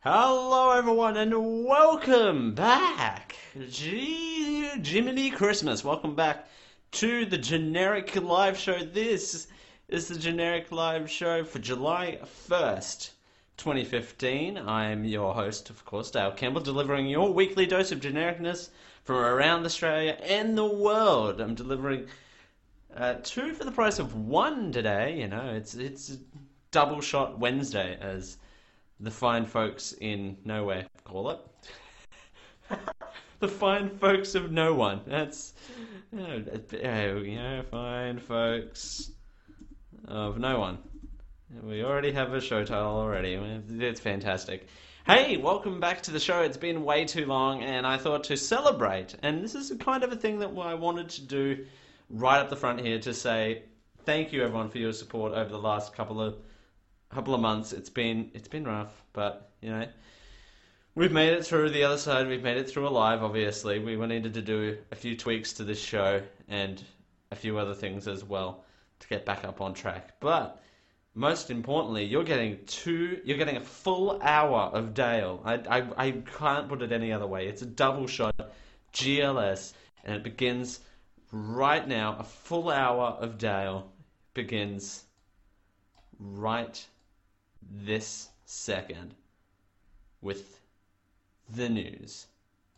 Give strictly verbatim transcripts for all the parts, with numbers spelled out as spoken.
Hello, everyone, and welcome back. Gee, Jiminy Christmas. Welcome back to the Generic Live Show. This is the Generic Live Show for July first, twenty fifteen. I'm your host, of course, Dale Campbell, delivering your weekly dose of genericness from around Australia and the world. I'm delivering uh, two for the price of one today. You know, it's it's double shot Wednesday, as the fine folks in nowhere call it. The fine folks of no one. That's, you know, oh, you know, fine folks of no one. We already have a show title already. It's fantastic. Hey, welcome back to the show. It's been way too long, and I thought to celebrate, and this is kind of a thing that I wanted to do right up the front here, to say thank you, everyone, for your support over the last couple of couple of months. It's been it's been rough, but you know, we've made it through the other side. We've made it through alive. Obviously, we needed to do a few tweaks to this show and a few other things as well to get back up on track. But most importantly, you're getting two. You're getting a full hour of Dale. I I, I can't put it any other way. It's a double shot G L S, and it begins right now. A full hour of Dale begins right this second with the news.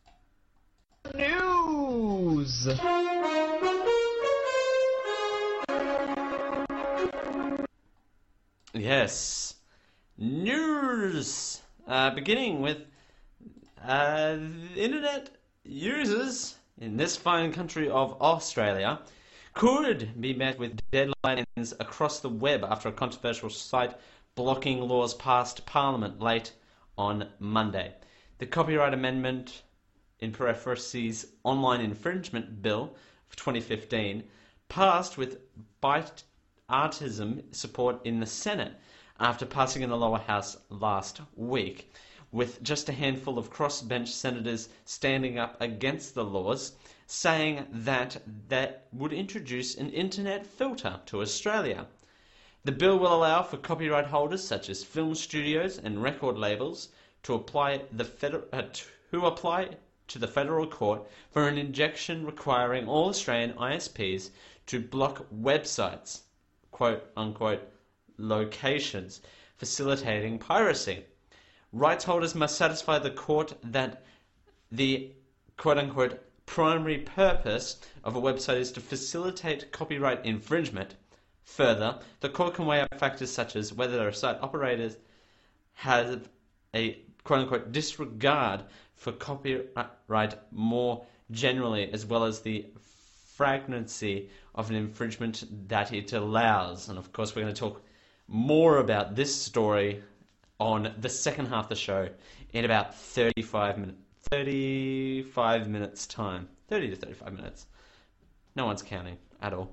News! Yes, news! Uh, beginning with uh, the internet users in this fine country of Australia could be met with deadlines across the web after a controversial site blocking laws passed Parliament late on Monday. The Copyright Amendment, in parentheses, Online Infringement Bill of twenty fifteen, passed with bipartisan support in the Senate after passing in the lower house last week, with just a handful of crossbench senators standing up against the laws, saying that that would introduce an internet filter to Australia. The bill will allow for copyright holders such as film studios and record labels to apply the feder- uh, to apply to the federal court for an injunction requiring all Australian I S Ps to block websites, quote unquote, locations facilitating piracy. Rights holders must satisfy the court that the quote unquote primary purpose of a website is to facilitate copyright infringement. Further, the court can weigh up factors such as whether a site operator has a quote-unquote disregard for copyright more generally, as well as the fragmency of an infringement that it allows. And of course, we're going to talk more about this story on the second half of the show in about thirty-five minutes. thirty-five minutes time. thirty to thirty-five minutes. No one's counting at all.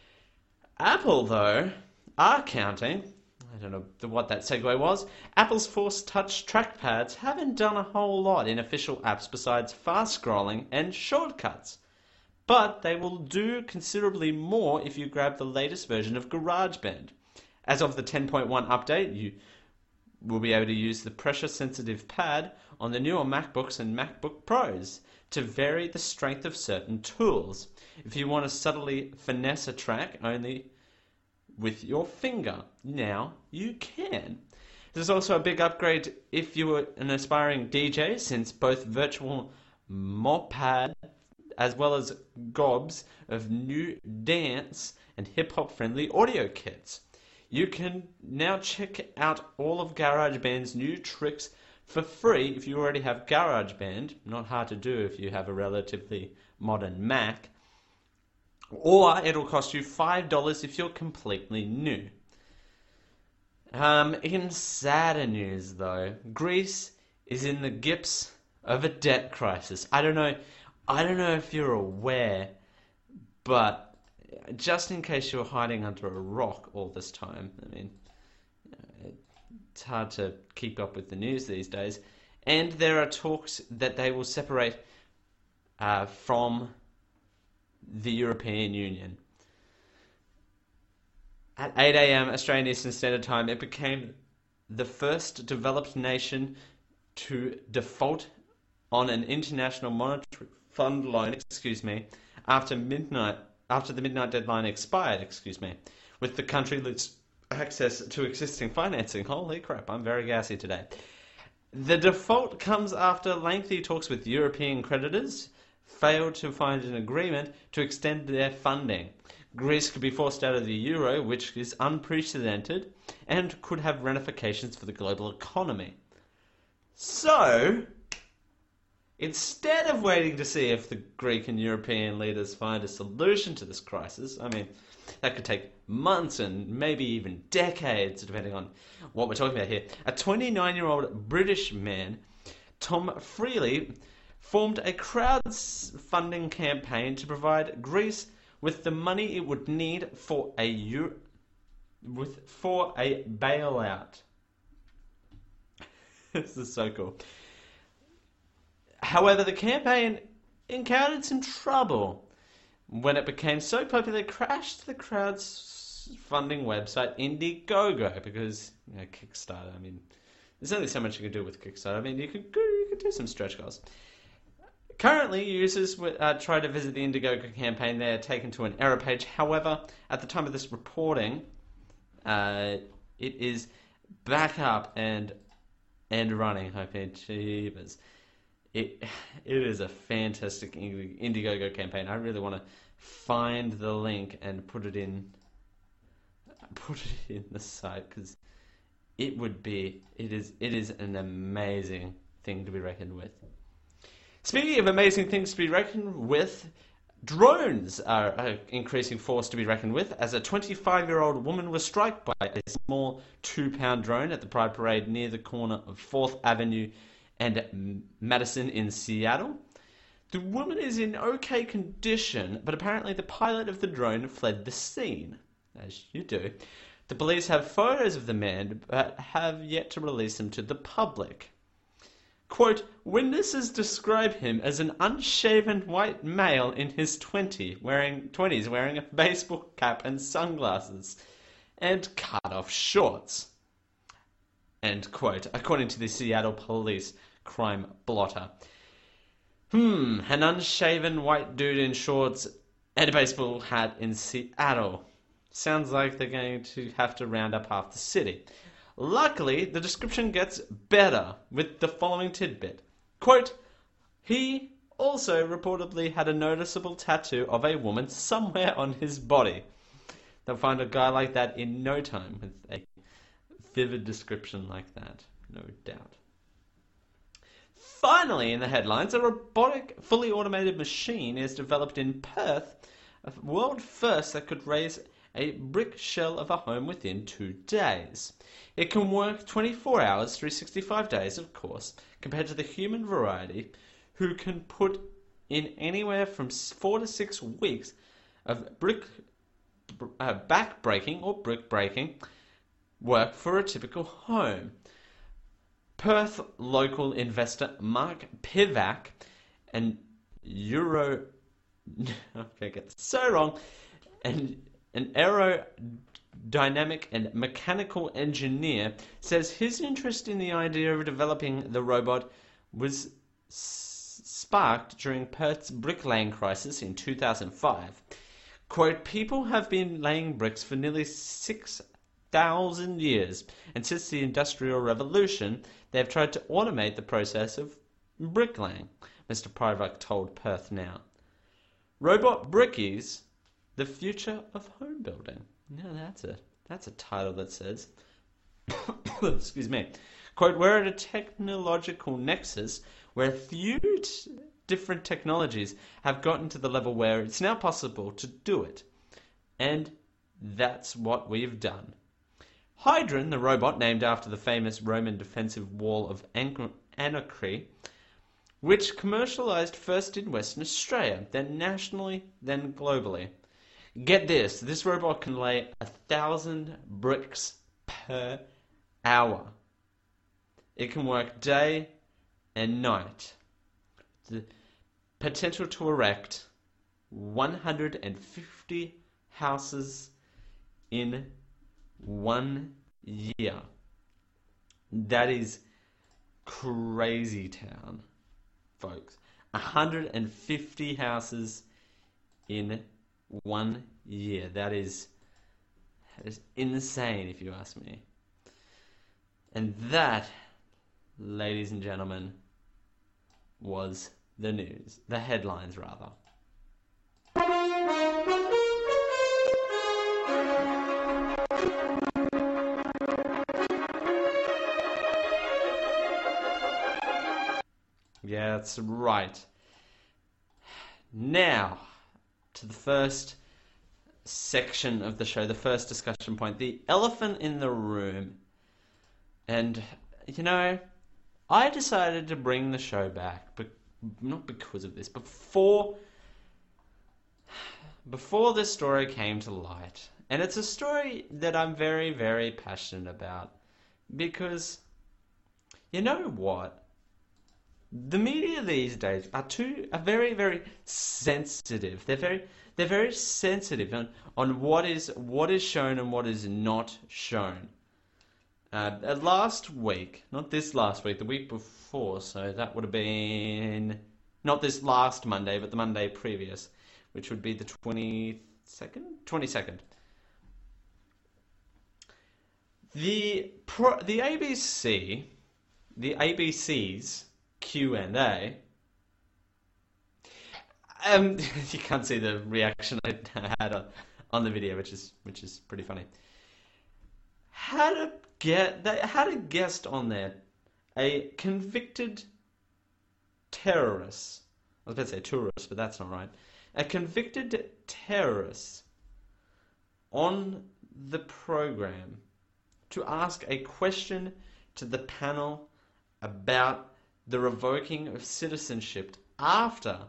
Apple, though, are counting. I don't know what that segue was. Apple's Force Touch trackpads haven't done a whole lot in official apps besides fast scrolling and shortcuts. But they will do considerably more if you grab the latest version of GarageBand. As of the ten point one update, you will be able to use the pressure-sensitive pad on the newer MacBooks and MacBook Pros to vary the strength of certain tools. If you want to subtly finesse a track only with your finger, now you can. There's also a big upgrade if you were an aspiring D J, since both virtual mopad as well as gobs of new dance and hip-hop friendly audio kits. You can now check out all of GarageBand's new tricks for free if you already have GarageBand. Not hard to do if you have a relatively modern Mac. Or it'll cost you five dollars if you're completely new. Um, in sadder news, though, Greece is in the grips of a debt crisis. I don't know, I don't know if you're aware, but just in case you're hiding under a rock all this time, I mean, it's hard to keep up with the news these days, and there are talks that they will separate uh, from the European Union. At eight a.m. Australian Eastern Standard Time, it became the first developed nation to default on an international monetary fund loan, excuse me, after midnight, after the midnight deadline expired, excuse me, with the country lose access to existing financing. Holy crap, I'm very gassy today. The default comes after lengthy talks with European creditors failed to find an agreement to extend their funding. Greece could be forced out of the euro, which is unprecedented, and could have ramifications for the global economy. So, instead of waiting to see if the Greek and European leaders find a solution to this crisis, I mean, that could take months and maybe even decades, depending on what we're talking about here, a twenty-nine-year-old British man, Tom Freely, formed a crowdfunding campaign to provide Greece with the money it would need for a Euro- with for a bailout. This is so cool. However, the campaign encountered some trouble when it became so popular. It crashed the crowdfunding website Indiegogo because, you know, Kickstarter. I mean, there's only so much you can do with Kickstarter. I mean, you could you could do some stretch goals. Currently, users uh, try to visit the Indiegogo campaign. They are taken to an error page. However, at the time of this reporting, uh, it is back up and and running. Hoping, jeebers. It it is a fantastic Indiegogo campaign. I really want to find the link and put it in put it in the site because it would be it is it is an amazing thing to be reckoned with. Speaking of amazing things to be reckoned with, drones are an increasing force to be reckoned with, as a twenty-five-year-old woman was struck by a small two-pound drone at the Pride Parade near the corner of fourth Avenue and Madison in Seattle. The woman is in okay condition, but apparently the pilot of the drone fled the scene, as you do. The police have photos of the man, but have yet to release them to the public. Quote, witnesses describe him as an unshaven white male in his twenties, wearing, twenties, wearing a baseball cap and sunglasses, and cut-off shorts. End quote, according to the Seattle Police crime blotter. Hmm, an unshaven white dude in shorts and a baseball hat in Seattle. Sounds like they're going to have to round up half the city. Luckily, the description gets better with the following tidbit. Quote, he also reportedly had a noticeable tattoo of a woman somewhere on his body. They'll find a guy like that in no time with a vivid description like that, no doubt. Finally, in the headlines, a robotic, fully automated machine is developed in Perth, a world first that could raise a brick shell of a home within two days. It can work twenty-four hours, three hundred sixty-five days, of course, compared to the human variety, who can put in anywhere from four to six weeks of brick uh, back breaking or brick breaking work for a typical home. Perth local investor Mark Pivac and Euro okay, get this so wrong and an aerodynamic and mechanical engineer says his interest in the idea of developing the robot was s- sparked during Perth's bricklaying crisis in two thousand five. Quote, people have been laying bricks for nearly six thousand years, and since the Industrial Revolution, they have tried to automate the process of bricklaying, Mister Pivac told Perth Now. Robot Brickies, the future of home building. Now that's a that's a title that says, excuse me, quote, we're at a technological nexus where a few t- different technologies have gotten to the level where it's now possible to do it. And that's what we've done. Hydron, the robot named after the famous Roman defensive wall of Anacre, which commercialized first in Western Australia, then nationally, then globally. Get this, this robot can lay a thousand bricks per hour. It can work day and night. The potential to erect one hundred fifty houses in one year. That is crazy town, folks. one hundred fifty houses in one year. That is, that is insane, if you ask me. And that, ladies and gentlemen, was the news. The headlines, rather. Yeah, that's right. Now, to the first section of the show, the first discussion point, the elephant in the room. And, you know, I decided to bring the show back, but not because of this, but before, before this story came to light. And it's a story that I'm very, very passionate about. Because, you know what? The media these days are too are very very sensitive. They're very they're very sensitive on, on what is what is shown and what is not shown. Uh, last week, not this last week, the week before, so that would have been not this last Monday, but the Monday previous, which would be the twenty-second, twenty-second. The pro, the A B C, the A B C's Q and A. Um, you can't see the reaction I had on, on the video, which is which is pretty funny. Had a get they had a guest on there, a convicted terrorist. I was about to say tourist, but that's not right. A convicted terrorist on the program to ask a question to the panel about the revoking of citizenship after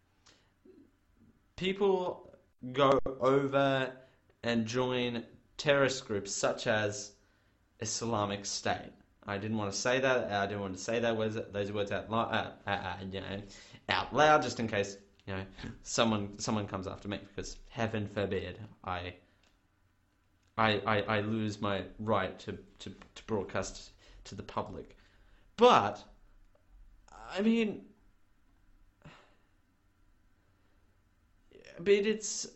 people go over and join terrorist groups such as Islamic State. I didn't want to say that. I didn't want to say that words, those words out loud, uh, uh, uh, you know, out loud, just in case you know someone someone comes after me, because heaven forbid I I I, I lose my right to, to, to broadcast to the public. But I mean, but it's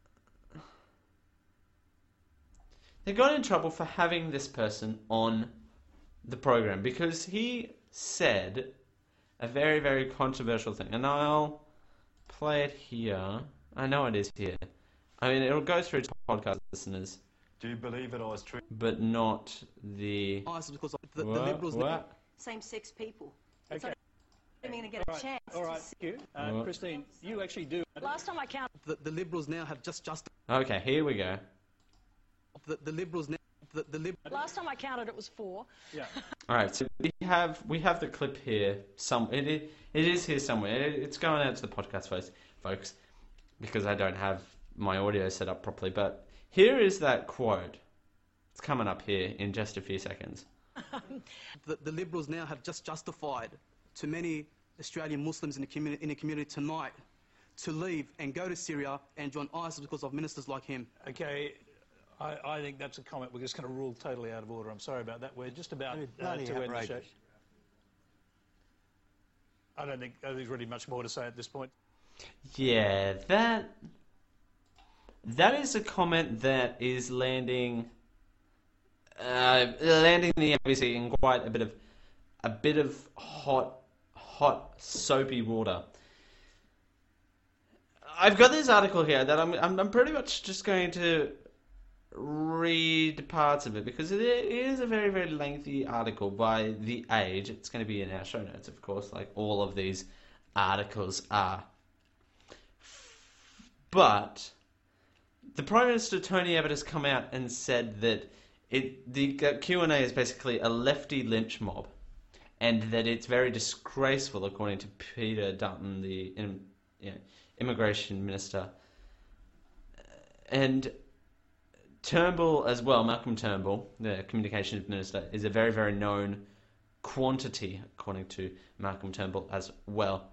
they got in trouble for having this person on the program because he said a very, very controversial thing. And I'll play it here. I know it is here. I mean, it'll go through to podcast listeners. Do you believe it was true? But not the... Oh, it's because the, the What? Liberals... What? Same-sex people. Okay. I'm going to get All a right. chance. All right. to see- Thank you. Uh, What? Christine, you actually do. Last time I counted, The, the Liberals now have just just Okay, here we go. the, the Liberals now the, the Lib- last time I counted, it was four. Yeah. All right, so we have we have the clip here. Some it is, it is here somewhere. It, it's going out to the podcast folks, folks, because I don't have my audio set up properly. But here is that quote. It's coming up here in just a few seconds. the, the Liberals now have just justified to many Australian Muslims in the community in the community tonight to leave and go to Syria and join ISIS because of ministers like him. Okay. I, I think that's a comment we're just going to rule totally out of order. I'm sorry about that. We're just about uh, bloody to end the show. outrageous. I don't think I think there's really much more to say at this point. Yeah, that that is a comment that is landing uh, landing the A B C in quite a bit of a bit of hot hot soapy water. I've got this article here that I'm I'm, I'm pretty much just going to read parts of it because it is a very very lengthy article by The Age. It's going to be in our show notes, of course, like all of these articles are. But the Prime Minister Tony Abbott has come out and said that it the Q and A is basically a lefty lynch mob, and that it's very disgraceful, according to Peter Dutton, the in, you know, immigration minister, and Turnbull as well. Malcolm Turnbull, the communications minister, is a very very known quantity, according to Malcolm Turnbull as well.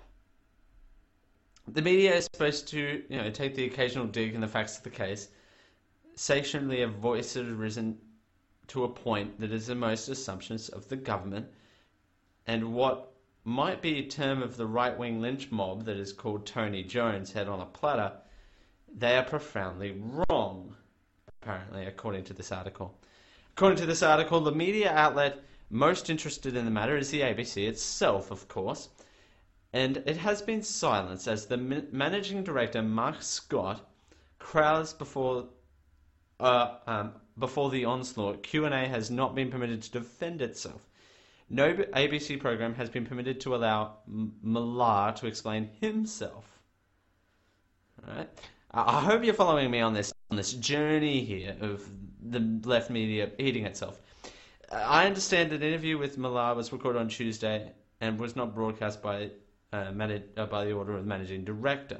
The media is supposed to, you know, take the occasional dig in the facts of the case. Satiently, have voices risen to a point that is the most assumptions of the government and what might be a term of the right-wing lynch mob that is called Tony Jones head on a platter, they are profoundly wrong, apparently, according to this article. According to this article, the media outlet most interested in the matter is the A B C itself, of course, and it has been silenced as the managing director, Mark Scott, crowds before uh, um, before the onslaught. Q and A has not been permitted to defend itself. No A B C program has been permitted to allow M- Millar to explain himself. All right. I hope you're following me on this on this journey here of the left media eating itself. I understand an interview with Millar was recorded on Tuesday and was not broadcast by uh, manage, uh, by the order of the managing director.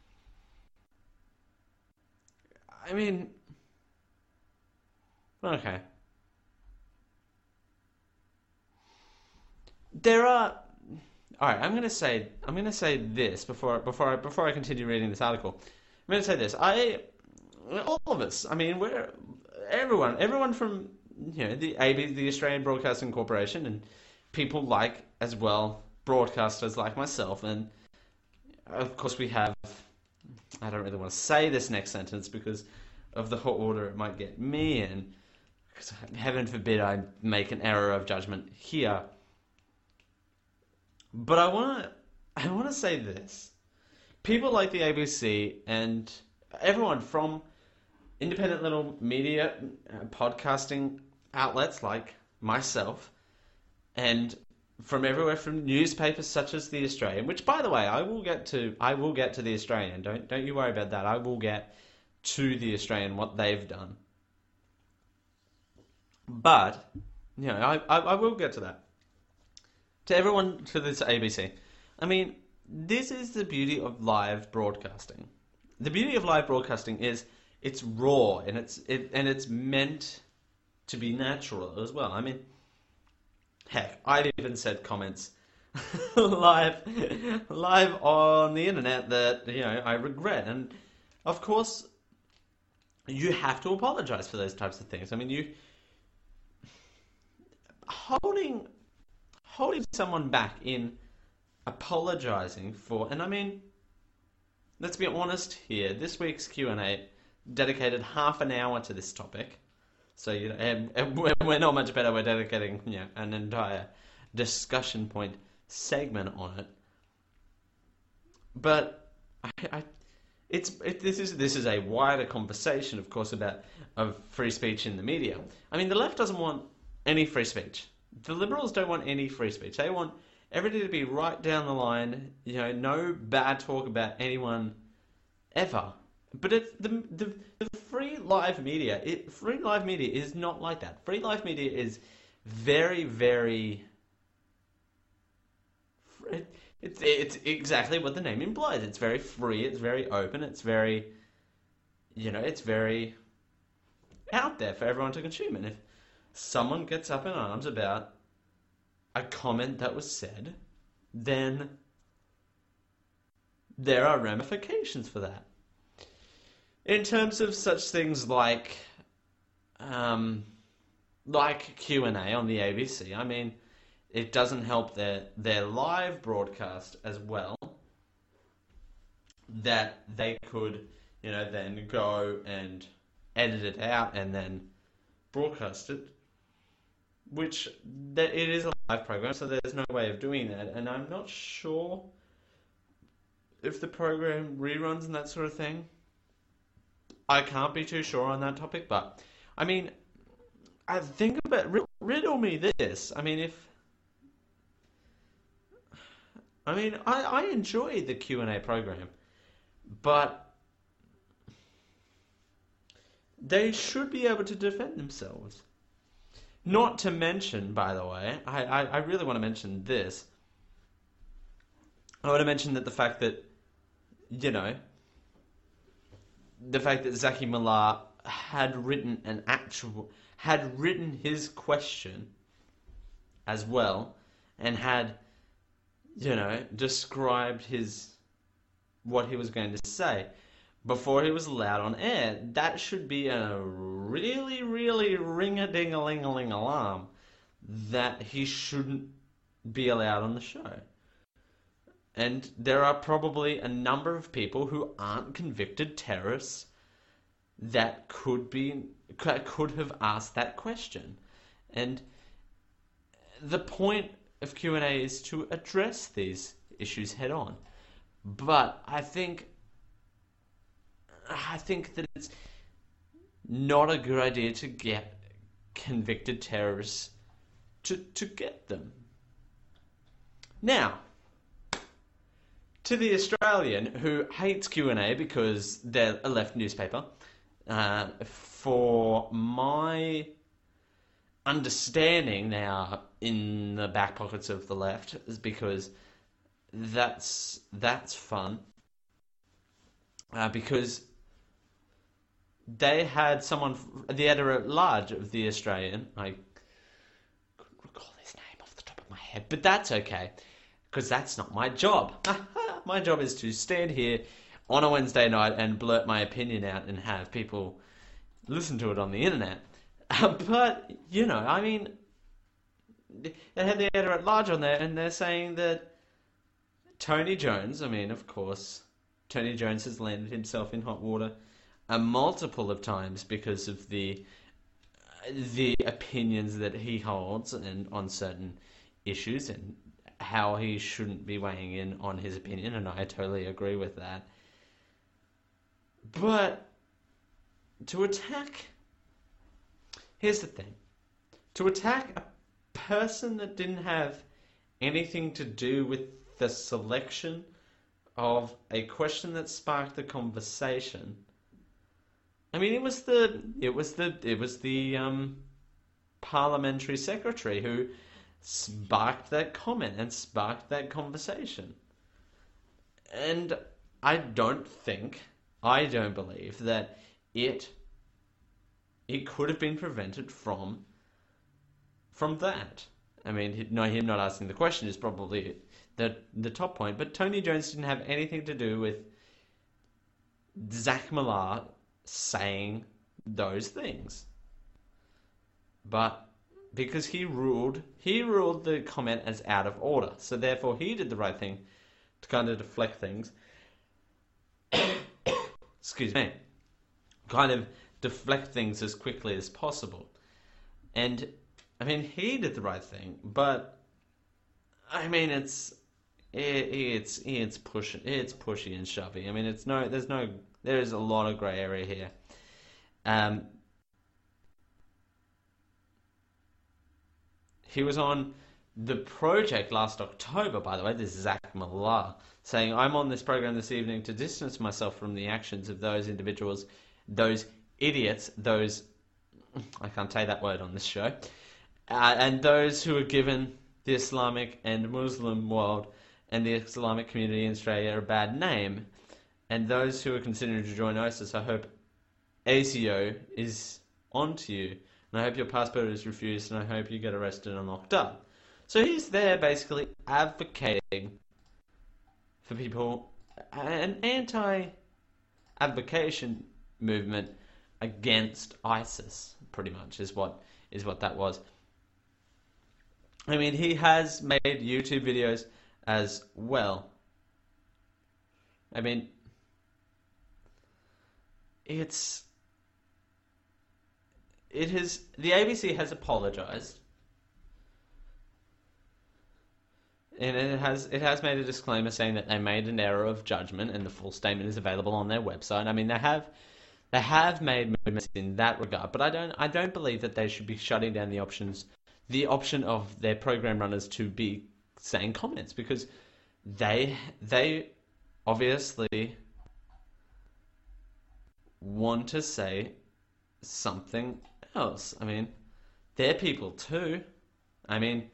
I mean, okay. There are. All right, I'm gonna say I'm gonna say this before before I, before I continue reading this article. I'm gonna say this. I all of us. I mean, we're everyone. Everyone from you know the A B, the Australian Broadcasting Corporation, and people like as well broadcasters like myself, and of course we have. I don't really want to say this next sentence because of the hot water it might get me in. Because heaven forbid I make an error of judgment here. But I want to, I want to say this: people like the A B C and everyone from independent little media, uh, podcasting outlets like myself, and from everywhere from newspapers such as the Australian, which, by the way, I will get to. I will get to the Australian. Don't don't you worry about that. I will get to the Australian what they've done. But you know, I I, I will get to that. To everyone, to this A B C. I mean, this is the beauty of live broadcasting. The beauty of live broadcasting is it's raw and it's it and it's meant to be natural as well. I mean, heck, I've even said comments live live on the internet that you know I regret, and of course, you have to apologize for those types of things. I mean, you holding. Holding someone back in apologizing for, and I mean, let's be honest here. This week's Q and A dedicated half an hour to this topic, so you know, and, and we're, we're not much better. We're dedicating you know, an entire discussion point segment on it. But I, I it's it, this is this is a wider conversation, of course, about of free speech in the media. I mean, the left doesn't want any free speech. The Liberals don't want any free speech. They want everything to be right down the line. You know, no bad talk about anyone ever. But if the the, the free live media, it, free live media is not like that. Free live media is very, very. It, it's it's exactly what the name implies. It's very free. It's very open. It's very, you know, it's very out there for everyone to consume. And if someone gets up in arms about a comment that was said, then there are ramifications for that. In terms of such things like, um, like Q and A on the A B C, I mean, it doesn't help their their live broadcast as well. That they could, you know, then go and edit it out and then broadcast it. Which, that it is a live program, so there's no way of doing that. And I'm not sure if the program reruns and that sort of thing. I can't be too sure on that topic, but, I mean, I think about, riddle me this. I mean, if, I mean, I, I enjoy the Q and A program, but they should be able to defend themselves. Not to mention, by the way, I, I, I really want to mention this. I want to mention that the fact that, you know, the fact that Zaki Millar had written an actual, had written his question as well, and had, you know, described his, what he was going to say before he was allowed on air. That should be a really, really ring-a-ding-a-ling-a-ling alarm that he shouldn't be allowed on the show. And there are probably a number of people who aren't convicted terrorists that could be could have asked that question. And the point of Q and A is to address these issues head on. But I think I think that it's not a good idea to get convicted terrorists to to get them. Now, to the Australian who hates Q and A because they're a left newspaper, uh, for my understanding now in the back pockets of the left is because that's that's fun. Uh, because they had someone, the editor-at-large of The Australian, I couldn't recall his name off the top of my head, but that's okay, because that's not my job. My job is to stand here on a Wednesday night and blurt my opinion out and have people listen to it on the internet. Uh, but, you know, I mean, they had the editor-at-large on there, and they're saying that Tony Jones, I mean, of course, Tony Jones has landed himself in hot water a multiple of times because of the the opinions that he holds and on certain issues and how he shouldn't be weighing in on his opinion, and I totally agree with that. But to attack, here's the thing, to attack a person that didn't have anything to do with the selection of a question that sparked the conversation. I mean, it was the it was the it was the um, parliamentary secretary who sparked that comment and sparked that conversation. And I don't think, I don't believe that it it could have been prevented from from that. I mean, no, him not asking the question is probably the the top point. But Tony Jones didn't have anything to do with Zach Millar saying those things. But because he ruled, he ruled the comment as out of order. So therefore he did the right thing to kind of deflect things. Excuse me. Kind of deflect things as quickly as possible. And, I mean, he did the right thing, but, I mean, it's, it, it's, it's push, it's pushy and shovey. I mean, it's no, there's no, there is a lot of grey area here. Um, he was on The Project last October, by the way, this is Zach Millar, saying, I'm on this program this evening to distance myself from the actions of those individuals, those idiots, those, I can't say that word on this show, uh, and those who are given the Islamic and Muslim world and the Islamic community in Australia a bad name. And those who are considering to join ISIS, I hope A S I O is onto you. And I hope your passport is refused, and I hope you get arrested and locked up. So he's there basically advocating for people, an anti-advocation movement against ISIS, pretty much, is what is what that was. I mean, he has made YouTube videos as well. I mean, it's... It has... The A B C has apologized. And it has it has made a disclaimer saying that they made an error of judgment, and the full statement is available on their website. I mean, they have they have made movements in that regard, but I don't I don't believe that they should be shutting down the options the option of their program runners to be saying comments, because they they obviously want to say something else. I mean, they're people too. I mean,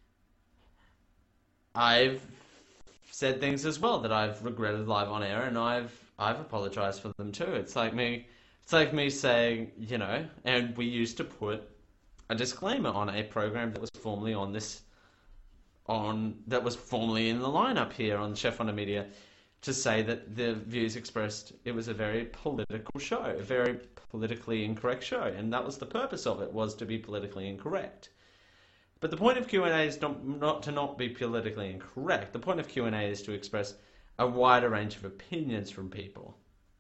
I've said things as well that I've regretted live on air, and I've I've apologized for them too. It's like me it's like me saying, you know, and we used to put a disclaimer on a program that was formerly on this on that was formerly in the lineup here on Chef on the Media, to say that the views expressed, it was a very political show, a very politically incorrect show, and that was the purpose of it, was to be politically incorrect. But the point of Q and A is not, not to not be politically incorrect. The point of Q and A is to express a wider range of opinions from people.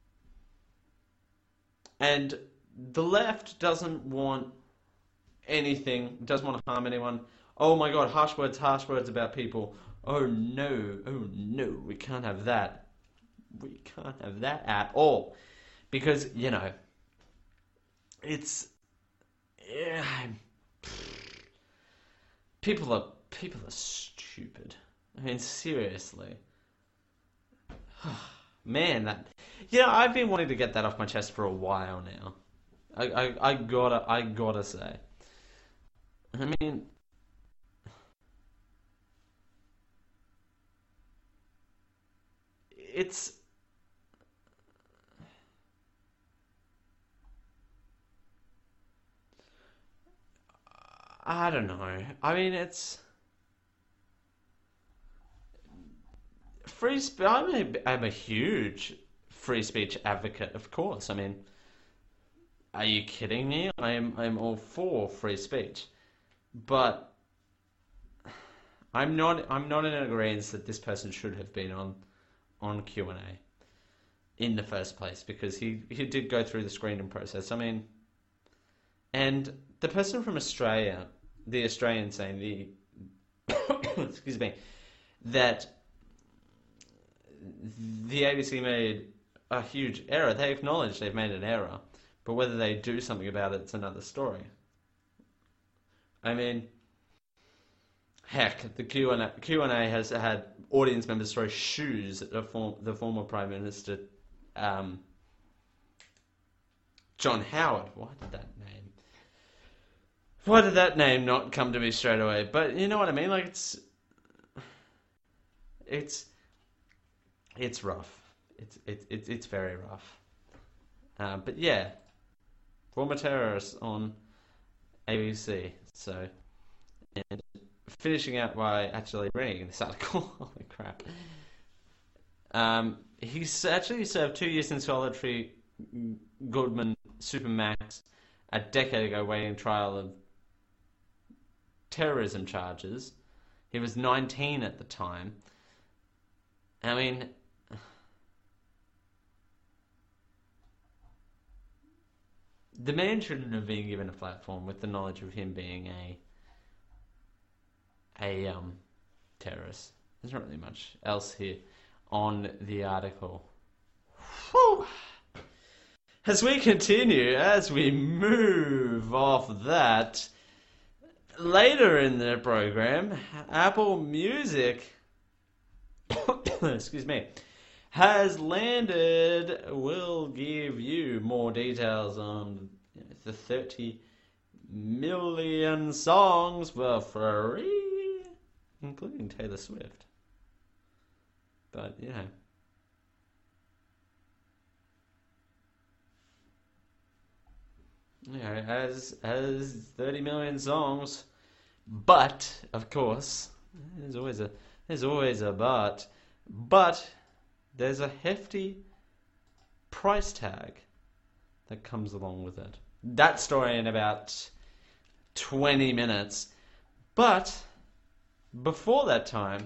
And the left doesn't want anything, doesn't want to harm anyone. Oh my god, harsh words, harsh words about people. Oh no, oh no, we can't have that. We can't have that at all. Because, you know, it's... Yeah, people are people are stupid. I mean, seriously. Man, that... You know, I've been wanting to get that off my chest for a while now. I, I, I gotta, I gotta say. I mean... It's... I don't know. I mean, it's... Free speech... I'm a, I'm a huge free speech advocate, of course. I mean, are you kidding me? I'm, I'm all for free speech. But I'm not, I'm not in agreement that this person should have been on, on Q and A in the first place, because he, he did go through the screening process. I mean... And the person from Australia, the Australian saying, the, excuse me, that the A B C made a huge error. They acknowledge they've made an error, but whether they do something about it, it's another story. I mean, heck, the Q and A, Q and A has had audience members throw shoes at the, form, the former Prime Minister, um, John Howard. Why did that name? Why did that name not come to me straight away? But you know what I mean? Like, it's... It's... It's rough. It's it's it's, it's very rough. Uh, but yeah. Former terrorists on A B C. So... And finishing out by actually reading this article. Holy crap. Um, he's actually served two years in solitary Goodman Supermax a decade ago, waiting trial of terrorism charges. He was nineteen at the time. I mean, the man shouldn't have been given a platform with the knowledge of him being a a um terrorist. There's not really much else here on the article. Whew. As we continue, as we move off that, later in the program, Apple Music, excuse me, has landed. We'll give you more details on the thirty million songs for free, including Taylor Swift. But, you know. You know, as as thirty million songs, but of course, there's always a there's always a but, but there's a hefty price tag that comes along with it. That story in about twenty minutes, but before that time,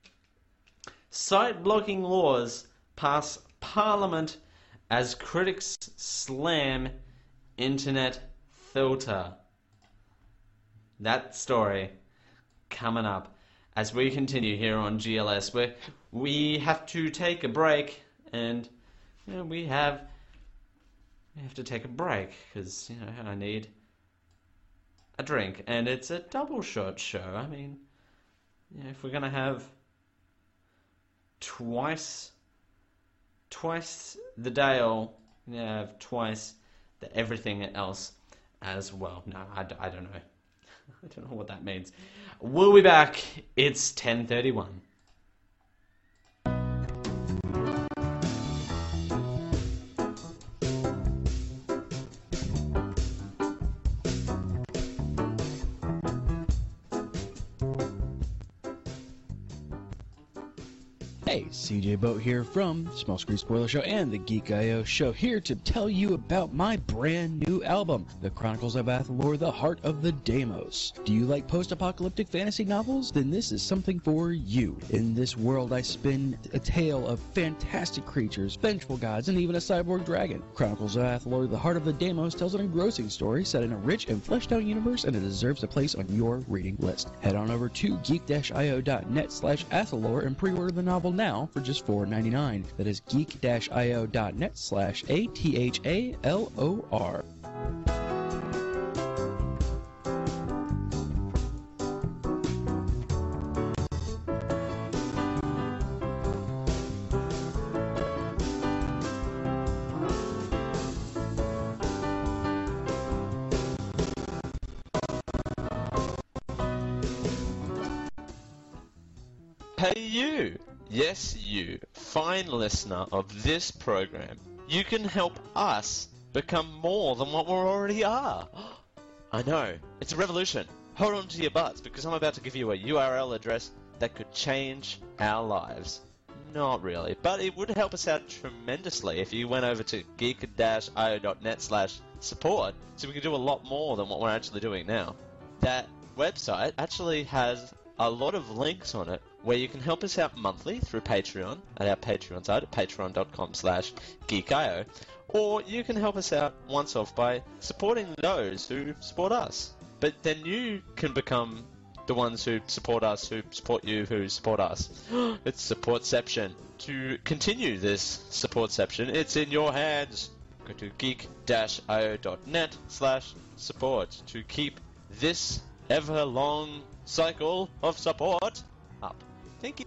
site blocking laws pass Parliament as critics slam internet filter. That story coming up as we continue here on G L S, where we have to take a break, and you know, we have we have to take a break because you know I need a drink, and it's a double shot show. I mean, you know, if we're gonna have twice twice the Dale, we have twice the everything else as well. No, I, I don't know. I don't know what that means. We'll be back. It's ten thirty-one. Hey, C J Boat here from Small Screen Spoiler Show and the Geek dot I O Show, here to tell you about my brand new album, The Chronicles of Athalor, The Heart of the Deimos. Do you like post-apocalyptic fantasy novels? Then this is something for you. In this world, I spin a tale of fantastic creatures, vengeful gods, and even a cyborg dragon. Chronicles of Athalor, The Heart of the Deimos tells an engrossing story set in a rich and fleshed-out universe, and it deserves a place on your reading list. Head on over to geek dash I O dot net slash Athalor and pre-order the novel now for just four ninety-nine. That is geek dash I O dot net slash A T H A L O R. Hey you! Yes, you, fine listener of this program. You can help us become more than what we already are. I know, it's a revolution. Hold on to your butts, because I'm about to give you a U R L address that could change our lives. Not really, but it would help us out tremendously if you went over to geek dash I O dot net slash support, so we can do a lot more than what we're actually doing now. That website actually has a lot of links on it where you can help us out monthly through Patreon at our Patreon site at patreon dot com slash geek I O, or you can help us out once off by supporting those who support us. But then you can become the ones who support us, who support you, who support us. It's supportception. To continue this supportception, it's in your hands. Go to geek dash I O dot net slash support to keep this ever-long cycle of support up. Thank you.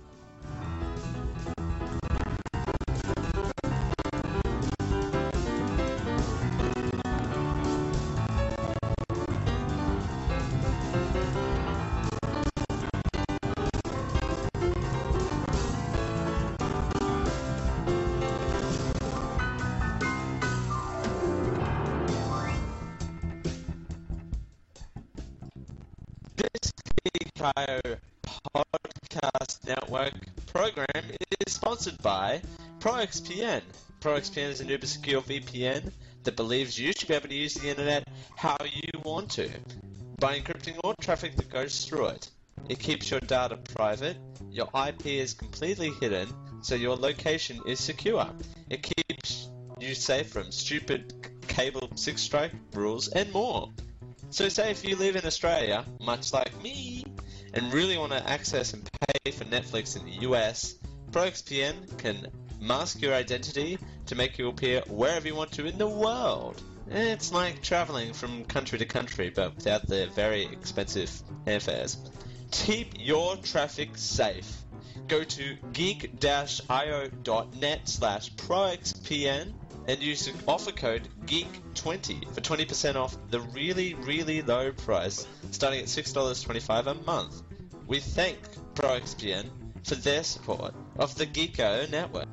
This Geek dot I O Podcast Network program is sponsored by ProXPN. ProXPN is an uber secure V P N that believes you should be able to use the internet how you want to, by encrypting all traffic that goes through it. It keeps your data private, your I P is completely hidden, so your location is secure. It keeps you safe from stupid cable six-strike rules and more. So say if you live in Australia, much like me, and really want to access and pay for Netflix in the U S, ProXPN can mask your identity to make you appear wherever you want to in the world. It's like traveling from country to country, but without the very expensive airfares. Keep your traffic safe. Go to geek dash I O dot net slash ProXPN and use the offer code geek twenty for twenty percent off the really, really low price, starting at six dollars and twenty-five cents a month. We thank ProXPN for their support of the Geeko Network.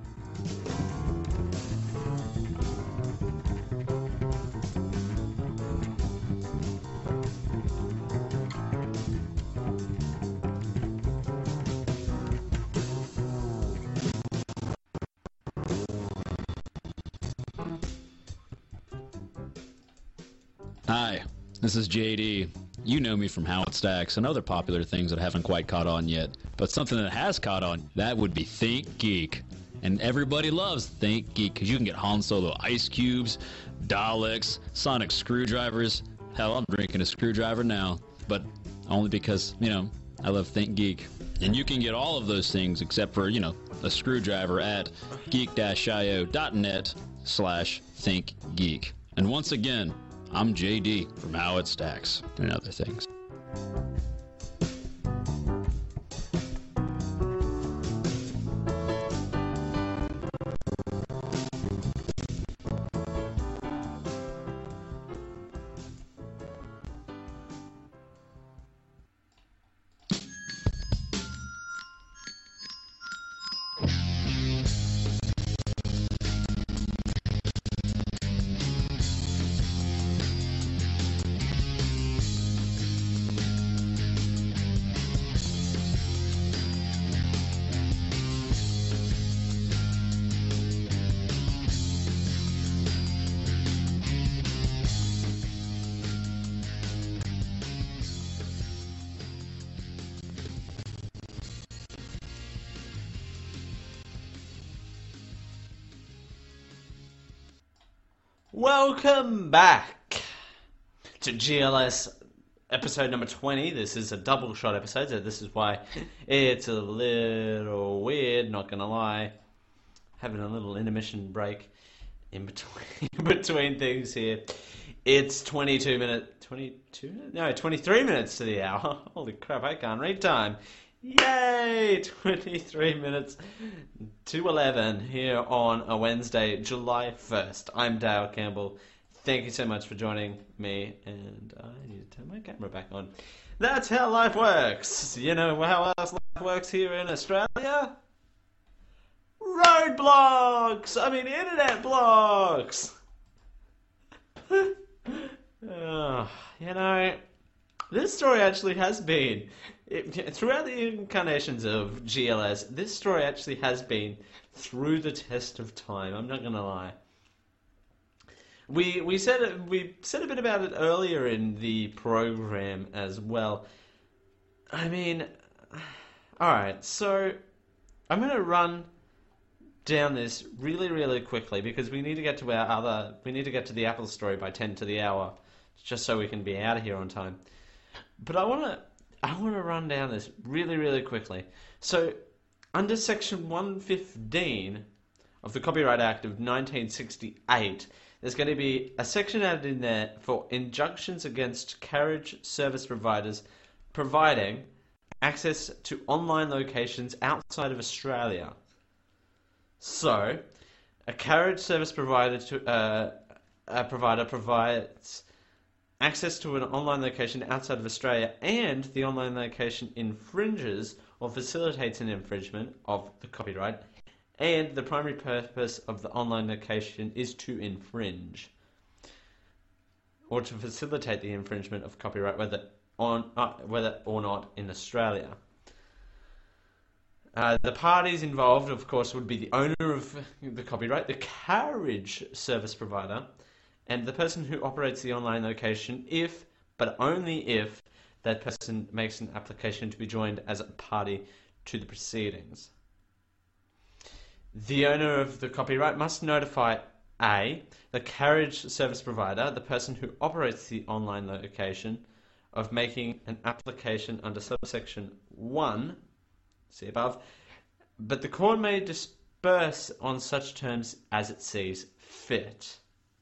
Hi, this is J D. You know me from How It Stacks and other popular things that haven't quite caught on yet. But something that has caught on, that would be Think Geek. And everybody loves Think Geek because you can get Han Solo ice cubes, Daleks, sonic screwdrivers. Hell, I'm drinking a screwdriver now. But only because, you know, I love Think Geek. And you can get all of those things except for, you know, a screwdriver at geek dash I O dot net slash Think Geek. And once again, I'm J D from How It Stacks and other things. Welcome back to G L S episode number twenty. This is a double shot episode, so this is why it's a little weird, not gonna lie. Having a little intermission break in between, in between things here. It's twenty-two minutes, twenty-two? No, twenty-three minutes to the hour. Holy crap, I can't read time. Yay! twenty-three minutes to eleven here on a Wednesday, July first. I'm Dale Campbell. Thank you so much for joining me, and I need to turn my camera back on. That's how life works. You know how else life works here in Australia? Roadblocks! I mean, internet blocks! oh, you know, this story actually has been... It, throughout the incarnations of G L S, this story actually has been through the test of time. I'm not gonna lie. We we said we said a bit about it earlier in the program as well. I mean, all right. So I'm gonna run down this really really quickly because we need to get to our other. We need to get to the Apple story by ten to the hour, just so we can be out of here on time. But I wanna. I want to run down this really, really quickly. So, under Section one fifteen of the Copyright Act of nineteen sixty-eight, there's going to be a section added in there for injunctions against carriage service providers providing access to online locations outside of Australia. So, a carriage service provider to uh, a provider provides access to an online location outside of Australia, and the online location infringes or facilitates an infringement of the copyright, and the primary purpose of the online location is to infringe or to facilitate the infringement of copyright, whether on uh, whether or not in Australia. Uh, the parties involved, of course, would be the owner of the copyright, the carriage service provider, and the person who operates the online location, if, but only if, that person makes an application to be joined as a party to the proceedings. The owner of the copyright must notify A, the carriage service provider, the person who operates the online location, of making an application under subsection one, see above, but the court may disperse on such terms as it sees fit.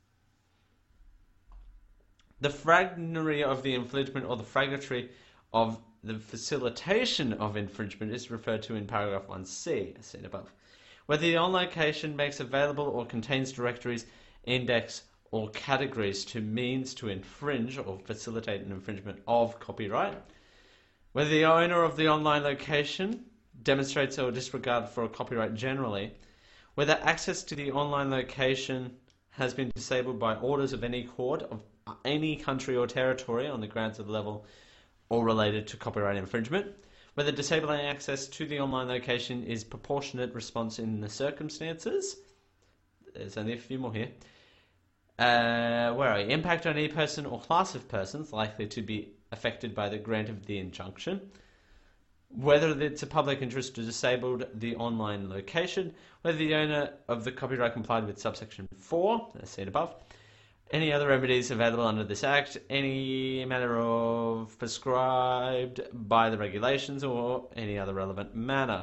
The fragmentary of the infringement or the fragmentary of the facilitation of infringement is referred to in paragraph one C, as seen above. Whether the online location makes available or contains directories, index, or categories to means to infringe or facilitate an infringement of copyright. Whether the owner of the online location demonstrates or disregard for a copyright generally. Whether access to the online location has been disabled by orders of any court of any country or territory on the grounds of the level or related to copyright infringement. Whether disabling access to the online location is proportionate response in the circumstances. There's only a few more here. Uh, where are we? Impact on any person or class of persons likely to be affected by the grant of the injunction. Whether it's a public interest to disable the online location. Whether the owner of the copyright complied with subsection four, as seen above. Any other remedies available under this Act, any manner of prescribed by the regulations, or any other relevant manner.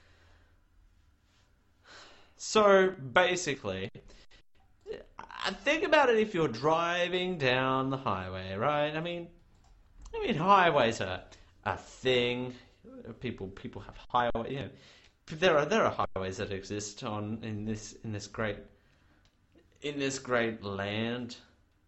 So, basically, think about it if you're driving down the highway, right? I mean, I mean, highways are a thing. People, people have highways. You know, there are there are highways that exist on in this in this great. in this great land.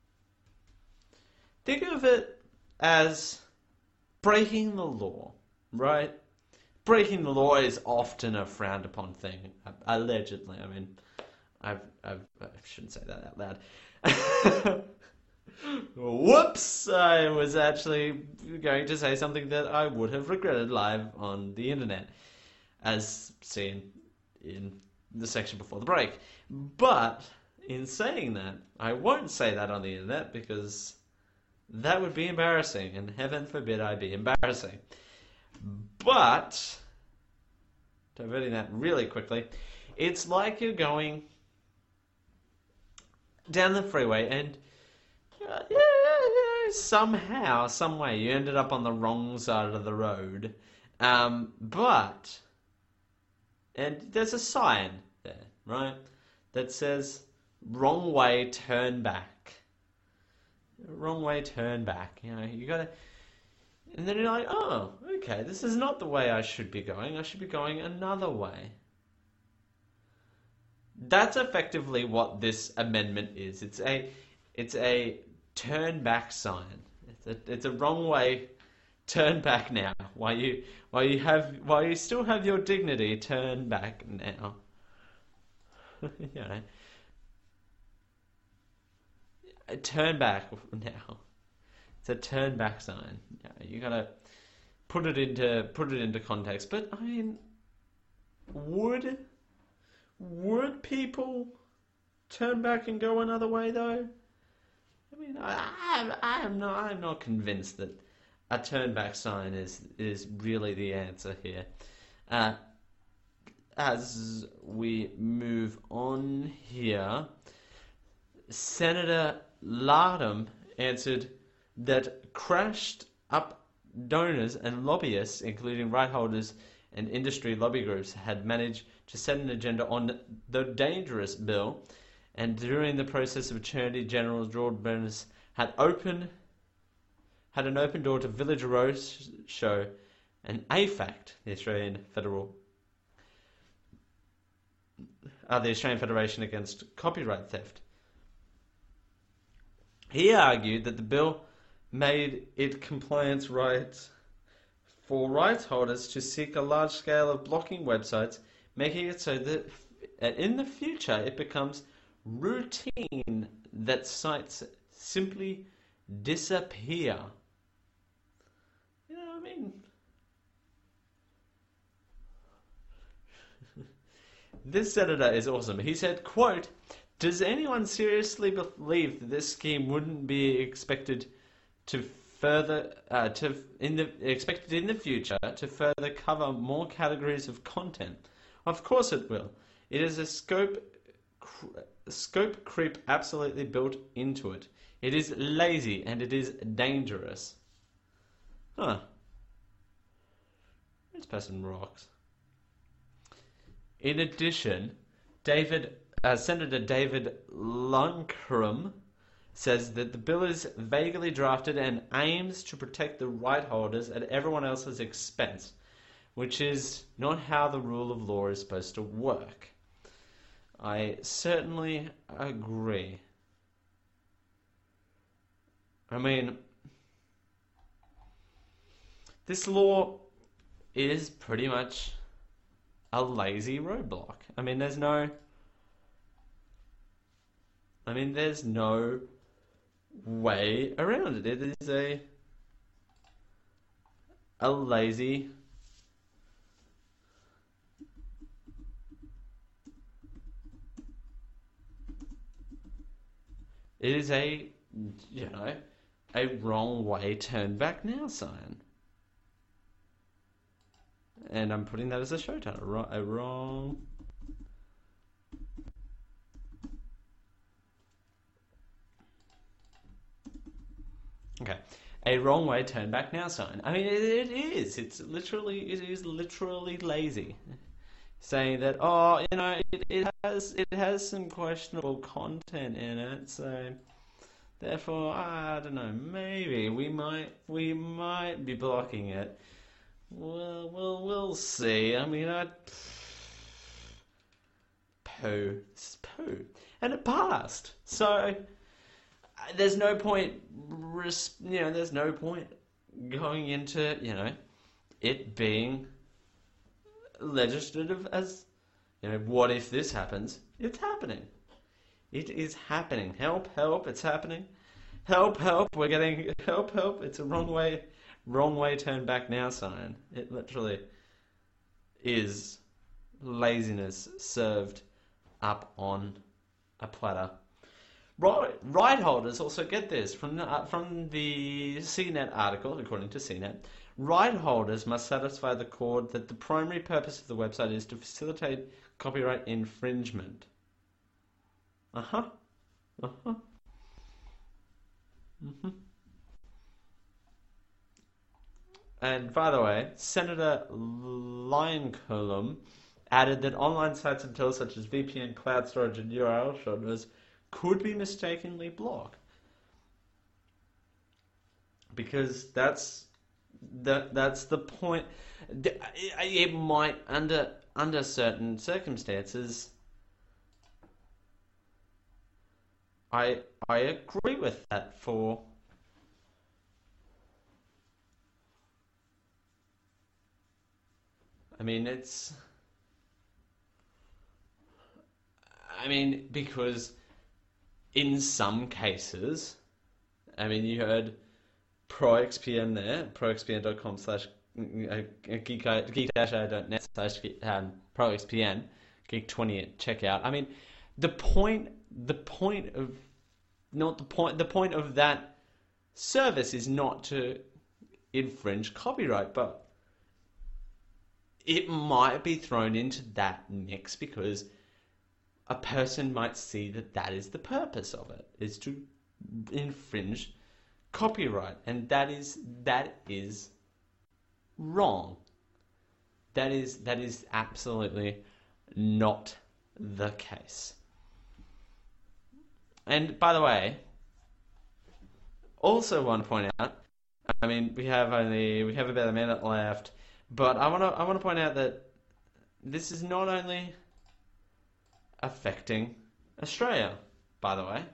Think of it as breaking the law, right? Breaking the law is often a frowned upon thing, allegedly. I mean, I've, I've, I shouldn't say that out loud. Whoops! I was actually going to say something that I would have regretted live on the internet, as seen in the section before the break. But in saying that, I won't say that on the internet because that would be embarrassing, and heaven forbid I be embarrassing. But, diverting that really quickly, it's like you're going down the freeway, and uh, yeah, yeah, yeah, somehow, some way, you ended up on the wrong side of the road. Um, but, and there's a sign there, right, that says, wrong way, turn back. Wrong way, turn back. You know, you gotta, and then you're like, oh, okay, this is not the way I should be going. I should be going another way. That's effectively what this amendment is. It's a, it's a turn back sign. It's a, it's a wrong way. Turn back now. While you, while you have, while you still have your dignity, turn back now. You know, turn back now. It's a turn back sign. You know, you gotta put it into put it into context. But I mean, would would people turn back and go another way though? I mean, I I, I am not I'm not convinced that a turn back sign is is really the answer here. Uh, as we move on here, Senator Lardham answered that crashed up donors and lobbyists, including right holders and industry lobby groups, had managed to set an agenda on the dangerous bill, and during the process of Attorney General George Burns had open had an open door to Village Roadshow and A FACT, the Australian Federal, uh, the Australian Federation Against Copyright Theft. He argued that the bill made it compliance rights for rights holders to seek a large scale of blocking websites, making it so that in the future it becomes routine that sites simply disappear. You know what I mean? This senator is awesome. He said, quote, "Does anyone seriously believe that this scheme wouldn't be expected to further uh, to in the expected in the future to further cover more categories of content? Of course it will. It is a scope cr- scope creep absolutely built into it. It is lazy and it is dangerous." Huh. This person rocks. In addition, David uh, Senator David Lunkrum says that the bill is vaguely drafted and aims to protect the right holders at everyone else's expense, which is not how the rule of law is supposed to work. I certainly agree. I mean, this law is pretty much a lazy roadblock. I mean, there's no... I mean, there's no way around it. It is a a lazy it is a, you know, a wrong way turn back now sign. And I'm putting that as a show title. A wrong Okay, a wrong way turn back now sign. I mean, it, it is. It's literally, it is literally lazy, saying that, oh, you know, it, it has it has some questionable content in it, so therefore, I don't know, maybe we might we might be blocking it. Well, we'll we'll see. I mean, I poo, it's poo, and it passed. So. There's no point, you know, there's no point going into, you know, it being legislative as, you know, what if this happens? It's happening. It is happening. Help, help, it's happening. Help, help, we're getting, help, help, it's a wrong way, wrong way turn back now sign. It literally is laziness served up on a platter. Right, right holders also get this from the, uh, from the C net article, according to C net. Right holders must satisfy the court that the primary purpose of the website is to facilitate copyright infringement. Uh huh. Uh-huh. Mm-hmm. And by the way, Senator Lioncolm added that online sites and tools such as V P N, cloud storage, and U R L shorteners could be mistakenly blocked. Because that's the that's the point. It might, under under certain circumstances, I I agree with that. For I mean, it's. I mean, because in some cases, I mean, you heard ProXPN there, proxpn.com slash geek-io.net slash ProXPN, geek twenty at checkout. I mean, the point, the point of, not the point, the point of that service is not to infringe copyright, but it might be thrown into that mix because a person might see that that is the purpose of it, is to infringe copyright, and that is that is wrong. That is that is absolutely not the case. And by the way, also want to point out, I mean, we have only we have about a minute left, but I want to I want to point out that this is not only affecting Australia, by the way.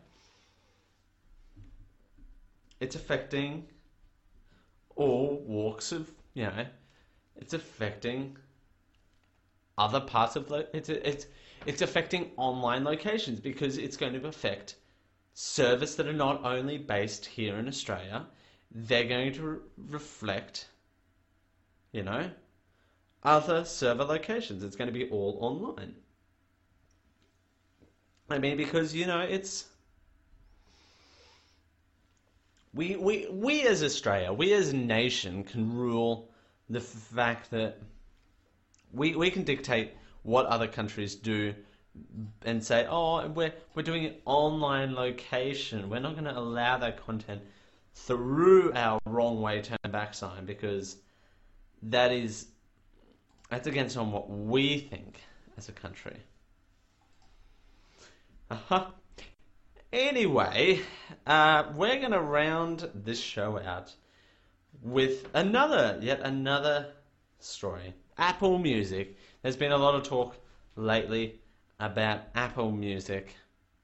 It's affecting all walks of, you know, it's affecting other parts of, lo- it's, it's, it's affecting online locations because it's going to affect servers that are not only based here in Australia, they're going to re- reflect, you know, other server locations. It's going to be all online. I mean, because, you know, it's... We, we, we as Australia, we as a nation can rule the fact that we, we can dictate what other countries do and say, oh, we're, we're doing an online location. We're not going to allow that content through our wrong way turn back sign because that is, that's against on what we think as a country. Uh-huh. Anyway, uh, we're going to round this show out with another, yet another story. Apple Music. There's been a lot of talk lately about Apple Music.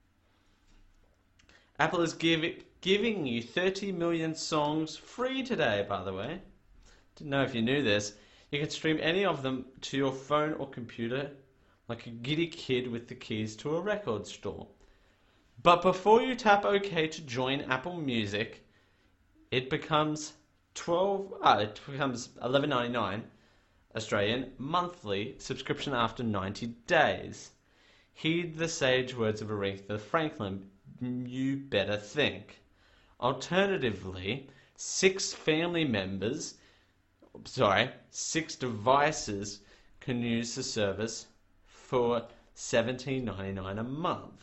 Apple is give, giving you thirty million songs free today, by the way. Didn't know if you knew this. You can stream any of them to your phone or computer like a giddy kid with the keys to a record store. But before you tap OK to join Apple Music, it becomes twelve. Uh, it becomes eleven ninety-nine Australian monthly subscription after ninety days. Heed the sage words of Aretha Franklin. You better think. Alternatively, six family members, sorry, six devices can use the service for seventeen ninety-nine a month.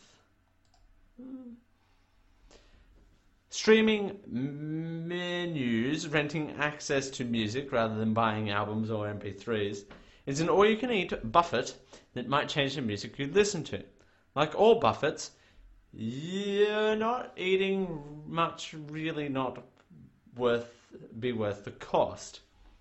Streaming menus, renting access to music rather than buying albums or M P threes, is an all-you-can-eat buffet that might change the music you listen to. Like all buffets, you're not eating much, really not worth be worth the cost.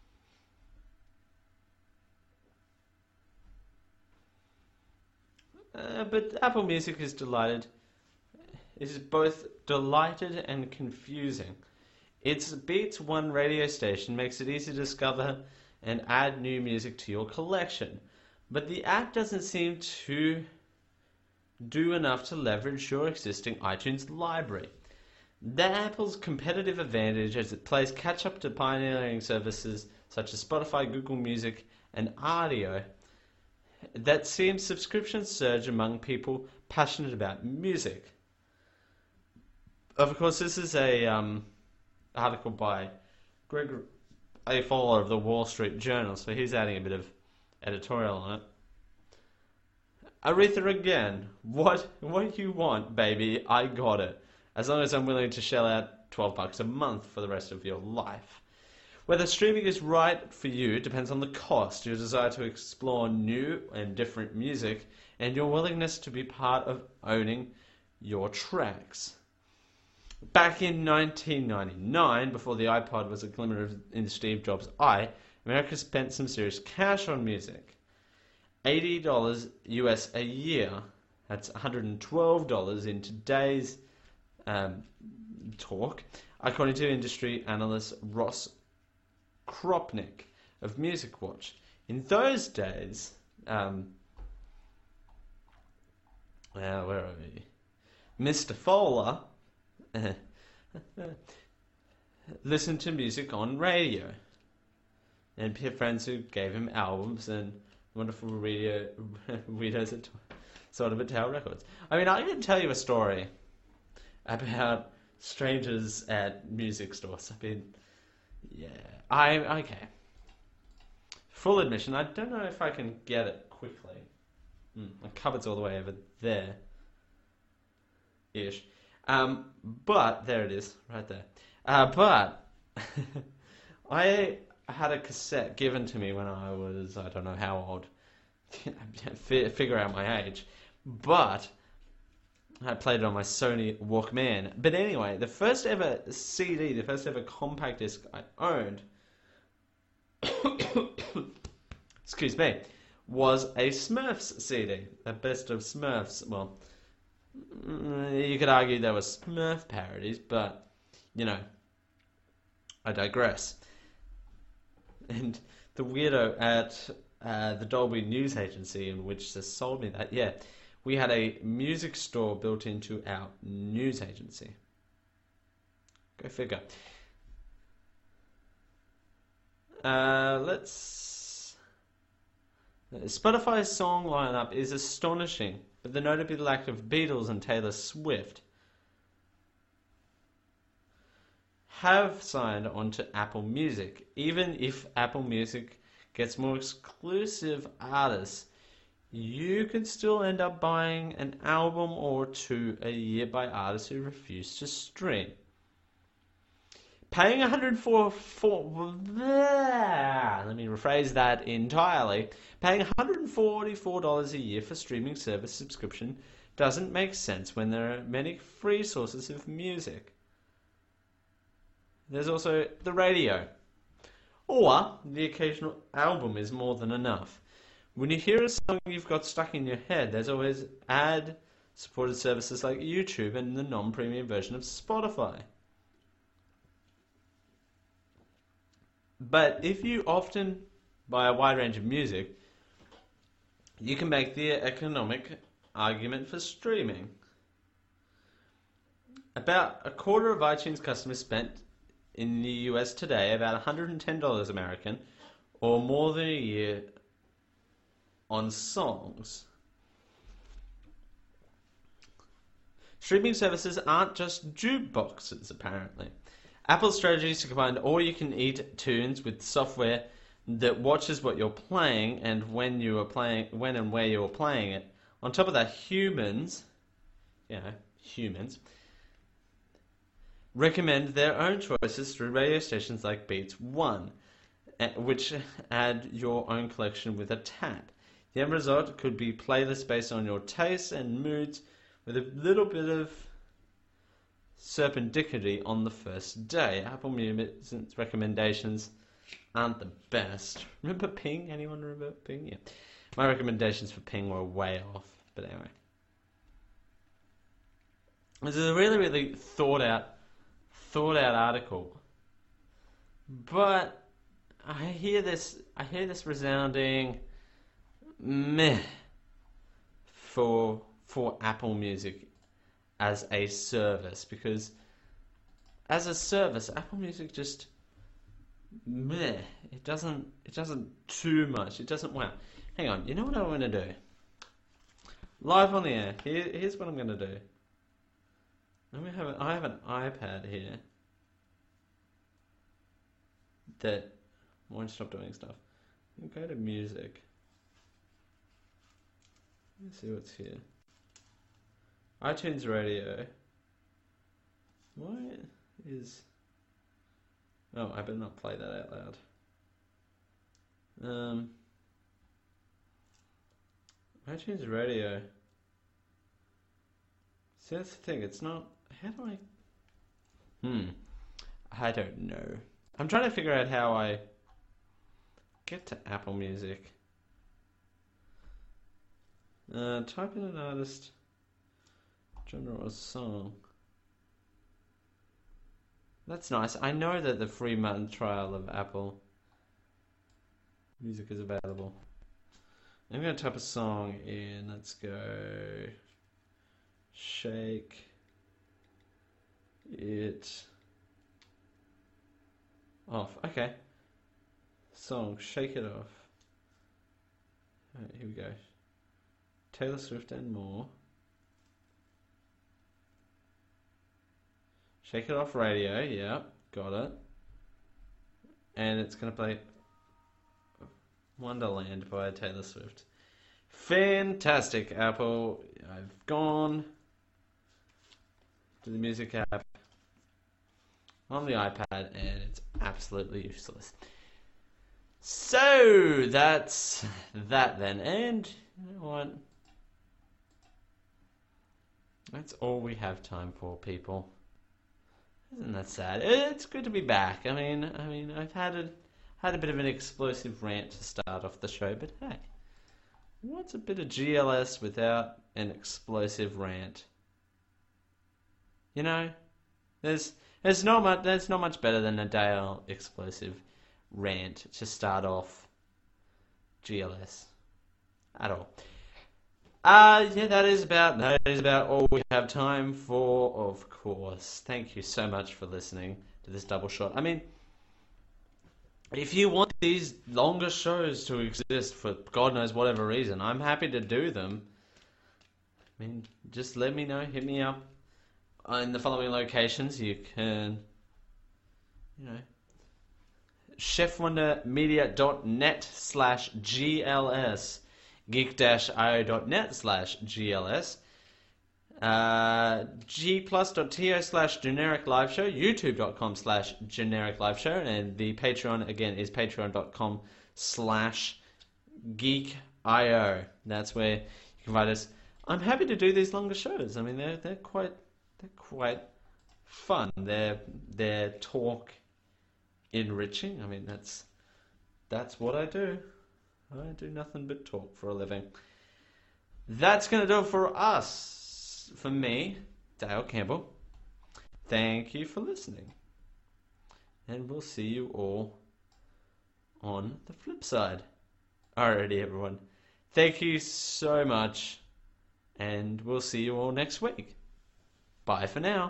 Uh, but Apple Music is delighted. Is both delighted and confusing. Its Beats One radio station makes it easy to discover and add new music to your collection, but the app doesn't seem to do enough to leverage your existing iTunes library. The Apple's competitive advantage as it plays catch-up to pioneering services such as Spotify, Google Music, and Audio that seems subscriptions surge among people passionate about music. Of course, this is a um, article by Greg, a follower of the Wall Street Journal, so he's adding a bit of editorial on it. Aretha again. What what you want, baby? I got it. As long as I'm willing to shell out twelve bucks a month for the rest of your life. Whether streaming is right for you depends on the cost, your desire to explore new and different music, and your willingness to be part of owning your tracks. Back in nineteen ninety-nine, before the iPod was a glimmer of, in Steve Jobs' eye, America spent some serious cash on music. eighty dollars U S a year. That's one hundred twelve dollars in today's um, talk, according to industry analyst Ross Kropnik of Music Watch. In those days, um, uh, where are we? Mister Fowler listened to music on radio, and he had friends who gave him albums and wonderful radio readers at sort of at Tower Records. I mean, I can tell you a story about strangers at music stores. I mean, yeah, I okay. Full admission, I don't know if I can get it quickly. Mm, my cupboard's all the way over there, ish. Um, but there it is, right there. Uh, but I had a cassette given to me when I was, I don't know how old. Figure out my age. But I played it on my Sony Walkman. But anyway, the first ever C D, the first ever compact disc I owned, excuse me, was a Smurfs C D. A best of Smurfs. Well, you could argue there were Smurf parodies, but, you know, I digress. And the weirdo at uh, the Dolby News Agency, in which just sold me that, yeah, we had a music store built into our news agency. Go figure. Uh, let's... Spotify's song lineup is astonishing, but the notable lack of Beatles and Taylor Swift have signed on to Apple Music. Even if Apple Music gets more exclusive artists, you can still end up buying an album or two a year by artists who refuse to stream. Paying one hundred four for, let me rephrase that entirely. Paying one hundred forty-four dollars a year for streaming service subscription doesn't make sense when there are many free sources of music. There's also the radio. Or the occasional album is more than enough. When you hear a song you've got stuck in your head, there's always ad-supported services like YouTube and the non-premium version of Spotify. But if you often buy a wide range of music, you can make the economic argument for streaming. About a quarter of iTunes customers spent in the U S today about one hundred ten dollars American, or more than a year, on songs. Streaming services aren't just jukeboxes, apparently. Apple's strategy is to combine all-you-can-eat tunes with software that watches what you're playing and when you are playing, when and where you are playing it. On top of that, humans, you know, humans, recommend their own choices through radio stations like Beats One, which add your own collection with a tap. The end result could be playlists based on your tastes and moods with a little bit of serendipity on the first day. Apple Music's recommendations aren't the best. Remember Ping? Anyone remember Ping? Yeah. My recommendations for Ping were way off, but anyway. This is a really, really thought out, thought out article. But I hear this, I hear this resounding meh for for Apple Music as a service, because as a service, Apple Music just meh. It doesn't. It doesn't too much. It doesn't. Wow. Hang on. You know what I'm going to do? Live on the air. Here, here's what I'm going to do. I'm gonna have. A, I have an iPad here that won't stop doing stuff. Go to music. Let's see what's here. iTunes Radio. Why is... Oh, I better not play that out loud. Um, iTunes Radio. See, that's the thing. It's not... How do I... Hmm. I don't know. I'm trying to figure out how I get to Apple Music. Uh, type in an artist, genre or song. That's nice. I know that the free month trial of Apple Music is available. I'm going to type a song in. Let's go. Shake it off. Okay. Song, Shake It Off. Alright, here we go. Taylor Swift and more. Shake It Off Radio, yeah, got it. And it's going to play Wonderland by Taylor Swift. Fantastic, Apple. I've gone to the music app on the iPad and it's absolutely useless. So, that's that then. And, you know what? That's all we have time for, people. Isn't that sad? It's good to be back. I mean, I mean, I've had a had a bit of an explosive rant to start off the show, but hey, what's a bit of G L S without an explosive rant? You know, there's there's not much there's not much better than a Dale explosive rant to start off G L S at all. Uh, yeah, that is about that is about all we have time for, of course. Thank you so much for listening to this double shot. I mean, if you want these longer shows to exist for God knows whatever reason, I'm happy to do them. I mean, just let me know, hit me up in the following locations. You can, you know, chefwondermedia.net slash GLS. geek-io.net slash GLS, uh, gplus.to slash generic live show, youtube.com slash generic live show, and the Patreon, again, is patreon.com slash geek-io. That's where you can find us. I'm happy to do these longer shows. I mean, they're, they're quite, they're quite fun. They're, they're talk enriching. I mean, that's, that's what I do. I do nothing but talk for a living. That's going to do it for us. For me, Dale Campbell. Thank you for listening. And we'll see you all on the flip side. Alrighty, everyone. Thank you so much. And we'll see you all next week. Bye for now.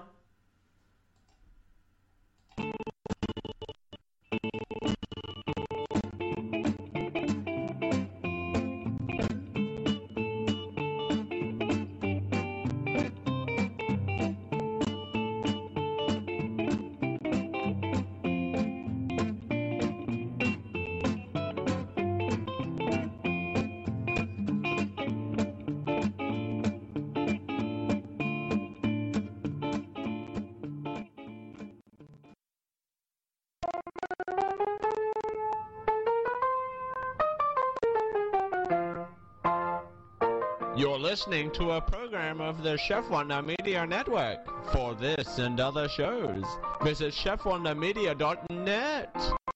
You're listening to a program of the Chef Wonder Media Network. For this and other shows, visit chef wonder media dot net.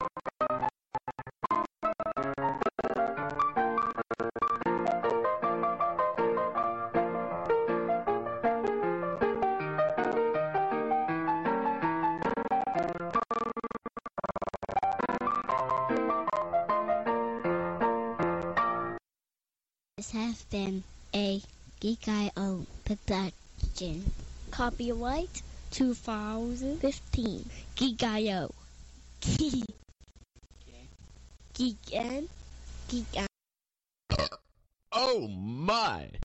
This has been a Geek.io production. Copyright twenty fifteen. Geek.io. Geek. Geek and Geek and. Oh my!